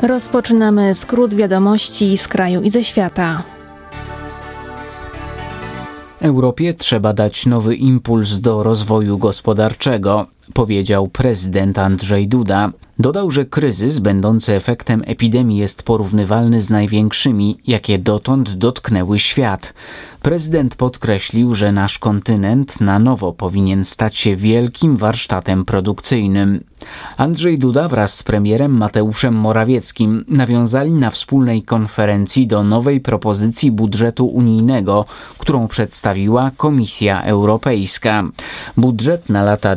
Rozpoczynamy skrót wiadomości z kraju i ze świata. Europie trzeba dać nowy impuls do rozwoju gospodarczego, powiedział prezydent Andrzej Duda. Dodał, że kryzys będący efektem epidemii jest porównywalny z największymi, jakie dotąd dotknęły świat. Prezydent podkreślił, że nasz kontynent na nowo powinien stać się wielkim warsztatem produkcyjnym. Andrzej Duda wraz z premierem Mateuszem Morawieckim nawiązali na wspólnej konferencji do nowej propozycji budżetu unijnego, którą przedstawiła Komisja Europejska. Budżet na lata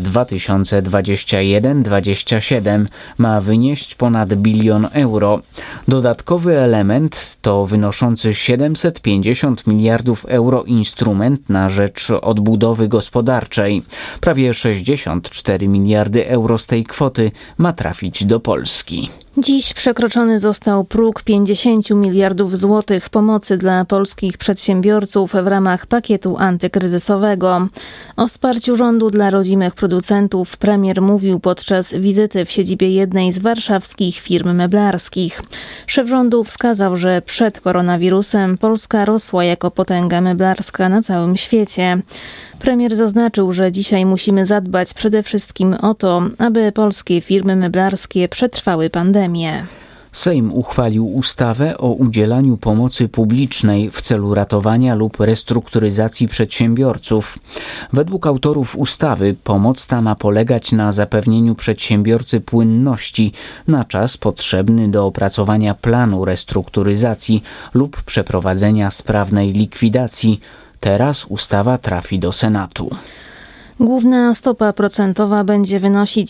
2021-2027 ma wynieść ponad 1 bilion euro. Dodatkowy element to wynoszący 750 miliardów euro instrument na rzecz odbudowy gospodarczej. Prawie 64 miliardy euro z tej kwoty ma trafić do Polski. Dziś przekroczony został próg 50 miliardów złotych pomocy dla polskich przedsiębiorców w ramach pakietu antykryzysowego. O wsparciu rządu dla rodzimych producentów premier mówił podczas wizyty w siedzibie jednej z warszawskich firm meblarskich. Szef rządu wskazał, że przed koronawirusem Polska rosła jako potęga meblarska na całym świecie. Premier zaznaczył, że dzisiaj musimy zadbać przede wszystkim o to, aby polskie firmy meblarskie przetrwały pandemię. Sejm uchwalił ustawę o udzielaniu pomocy publicznej w celu ratowania lub restrukturyzacji przedsiębiorców. Według autorów ustawy pomoc ta ma polegać na zapewnieniu przedsiębiorcy płynności na czas potrzebny do opracowania planu restrukturyzacji lub przeprowadzenia sprawnej likwidacji. Teraz ustawa trafi do Senatu. Główna stopa procentowa będzie wynosić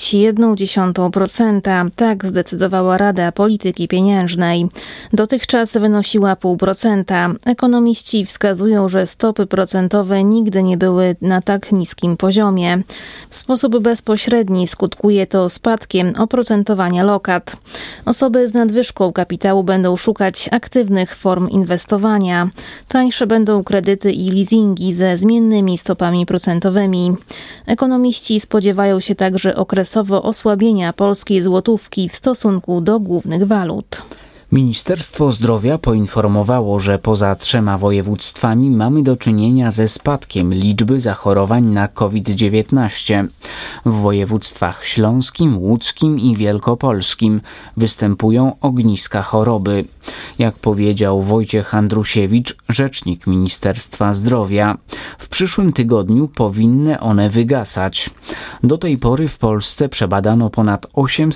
0,1%. Tak zdecydowała Rada Polityki Pieniężnej. Dotychczas wynosiła 0,5%. Ekonomiści wskazują, że stopy procentowe nigdy nie były na tak niskim poziomie. W sposób bezpośredni skutkuje to spadkiem oprocentowania lokat. Osoby z nadwyżką kapitału będą szukać aktywnych form inwestowania. Tańsze będą kredyty i leasingi ze zmiennymi stopami procentowymi. Ekonomiści spodziewają się także okresowo osłabienia polskiej złotówki w stosunku do głównych walut. Ministerstwo Zdrowia poinformowało, że poza 3 województwami mamy do czynienia ze spadkiem liczby zachorowań na COVID-19. W województwach śląskim, łódzkim i wielkopolskim występują ogniska choroby. Jak powiedział Wojciech Andrusiewicz, rzecznik Ministerstwa Zdrowia, w przyszłym tygodniu powinny one wygasać. Do tej pory w Polsce przebadano ponad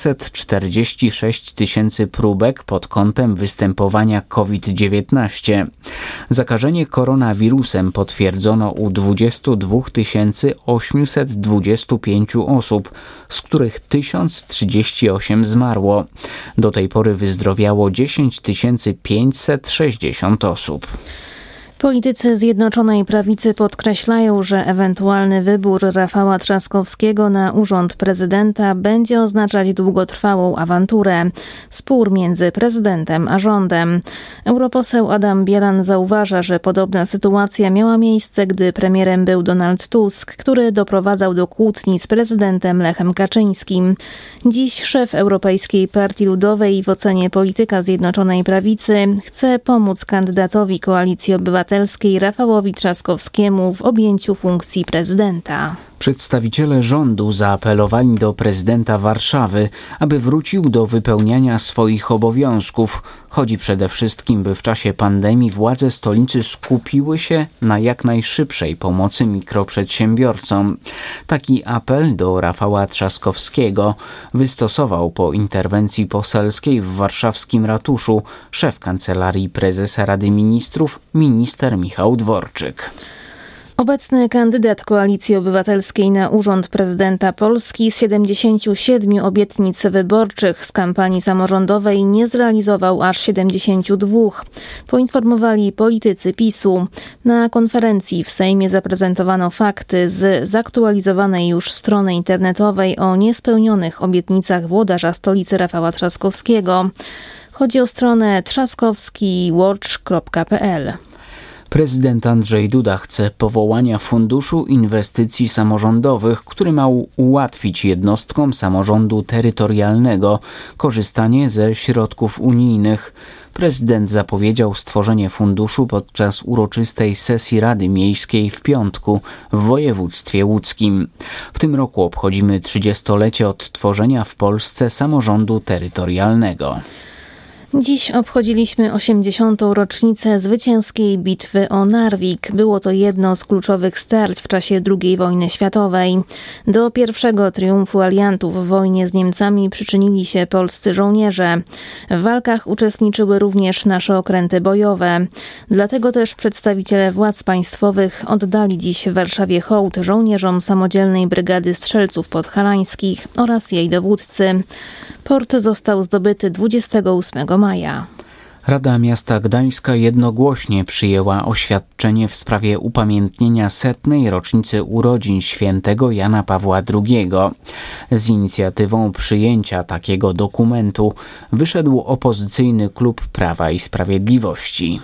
846 tysięcy próbek pod kątem występowania COVID-19. Zakażenie koronawirusem potwierdzono u 22 825 osób, z których 1038 zmarło. Do tej pory wyzdrowiało 10 560 osób. Politycy Zjednoczonej Prawicy podkreślają, że ewentualny wybór Rafała Trzaskowskiego na urząd prezydenta będzie oznaczać długotrwałą awanturę, spór między prezydentem a rządem. Europoseł Adam Bielan zauważa, że podobna sytuacja miała miejsce, gdy premierem był Donald Tusk, który doprowadzał do kłótni z prezydentem Lechem Kaczyńskim. Dziś szef Europejskiej Partii Ludowej w ocenie polityka Zjednoczonej Prawicy chce pomóc kandydatowi Koalicji Obywatelskiej Rafałowi Trzaskowskiemu w objęciu funkcji prezydenta. Przedstawiciele rządu zaapelowali do prezydenta Warszawy, aby wrócił do wypełniania swoich obowiązków. Chodzi przede wszystkim, by w czasie pandemii władze stolicy skupiły się na jak najszybszej pomocy mikroprzedsiębiorcom. Taki apel do Rafała Trzaskowskiego wystosował po interwencji poselskiej w warszawskim ratuszu szef Kancelarii Prezesa Rady Ministrów, minister Michał Dworczyk. Obecny kandydat Koalicji Obywatelskiej na urząd prezydenta Polski z 77 obietnic wyborczych z kampanii samorządowej nie zrealizował aż 72, poinformowali politycy PiS-u. Na konferencji w Sejmie zaprezentowano fakty z zaktualizowanej już strony internetowej o niespełnionych obietnicach włodarza stolicy Rafała Trzaskowskiego. Chodzi o stronę trzaskowskiwatch.pl. Prezydent Andrzej Duda chce powołania Funduszu Inwestycji Samorządowych, który ma ułatwić jednostkom samorządu terytorialnego korzystanie ze środków unijnych. Prezydent zapowiedział stworzenie funduszu podczas uroczystej sesji Rady Miejskiej w piątku w województwie łódzkim. W tym roku obchodzimy 30-lecie odtworzenia w Polsce samorządu terytorialnego. Dziś obchodziliśmy 80. rocznicę zwycięskiej bitwy o Narvik. Było to jedno z kluczowych starć w czasie II wojny światowej. Do pierwszego triumfu aliantów w wojnie z Niemcami przyczynili się polscy żołnierze. W walkach uczestniczyły również nasze okręty bojowe. Dlatego też przedstawiciele władz państwowych oddali dziś w Warszawie hołd żołnierzom Samodzielnej Brygady Strzelców Podhalańskich oraz jej dowódcy. Port został zdobyty 28 maja. Rada Miasta Gdańska jednogłośnie przyjęła oświadczenie w sprawie upamiętnienia 100. rocznicy urodzin świętego Jana Pawła II. Z inicjatywą przyjęcia takiego dokumentu wyszedł opozycyjny klub Prawa i Sprawiedliwości.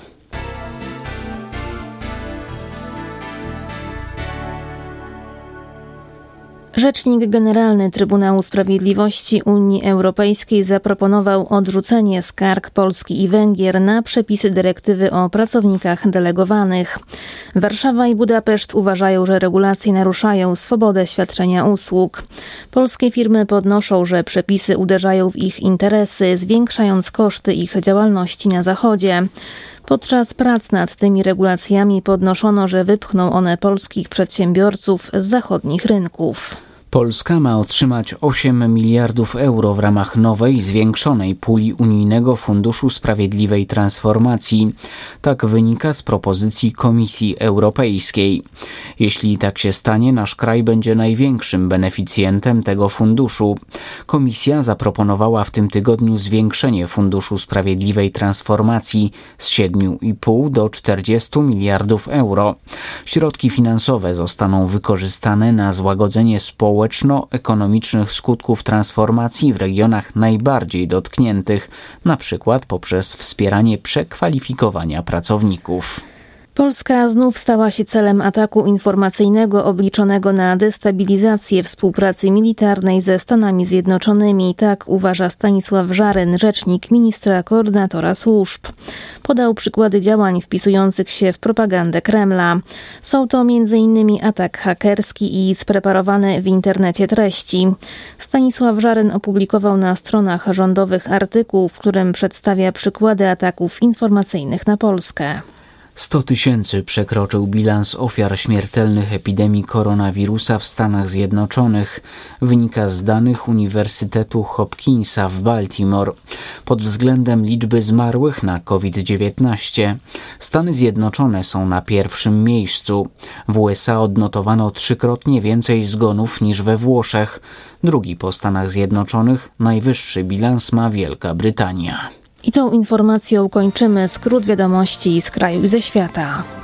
Rzecznik Generalny Trybunału Sprawiedliwości Unii Europejskiej zaproponował odrzucenie skarg Polski i Węgier na przepisy dyrektywy o pracownikach delegowanych. Warszawa i Budapeszt uważają, że regulacje naruszają swobodę świadczenia usług. Polskie firmy podnoszą, że przepisy uderzają w ich interesy, zwiększając koszty ich działalności na Zachodzie. Podczas prac nad tymi regulacjami podnoszono, że wypchną one polskich przedsiębiorców z zachodnich rynków. Polska ma otrzymać 8 miliardów euro w ramach nowej, zwiększonej puli Unijnego Funduszu Sprawiedliwej Transformacji. Tak wynika z propozycji Komisji Europejskiej. Jeśli tak się stanie, nasz kraj będzie największym beneficjentem tego funduszu. Komisja zaproponowała w tym tygodniu zwiększenie Funduszu Sprawiedliwej Transformacji z 7,5 do 40 miliardów euro. Środki finansowe zostaną wykorzystane na złagodzenie społeczno-ekonomicznych skutków transformacji w regionach najbardziej dotkniętych, na przykład poprzez wspieranie przekwalifikowania pracowników. Polska znów stała się celem ataku informacyjnego obliczonego na destabilizację współpracy militarnej ze Stanami Zjednoczonymi, tak uważa Stanisław Żaryn, rzecznik ministra koordynatora służb. Podał przykłady działań wpisujących się w propagandę Kremla. Są to m.in. atak hakerski i spreparowane w internecie treści. Stanisław Żaryn opublikował na stronach rządowych artykuł, w którym przedstawia przykłady ataków informacyjnych na Polskę. 100 000 przekroczył bilans ofiar śmiertelnych epidemii koronawirusa w Stanach Zjednoczonych. Wynika z danych Uniwersytetu Hopkinsa w Baltimore. Pod względem liczby zmarłych na COVID-19 Stany Zjednoczone są na pierwszym miejscu. W USA odnotowano 3-krotnie więcej zgonów niż we Włoszech. Drugi po Stanach Zjednoczonych najwyższy bilans ma Wielka Brytania. I tą informacją kończymy skrót wiadomości z kraju i ze świata.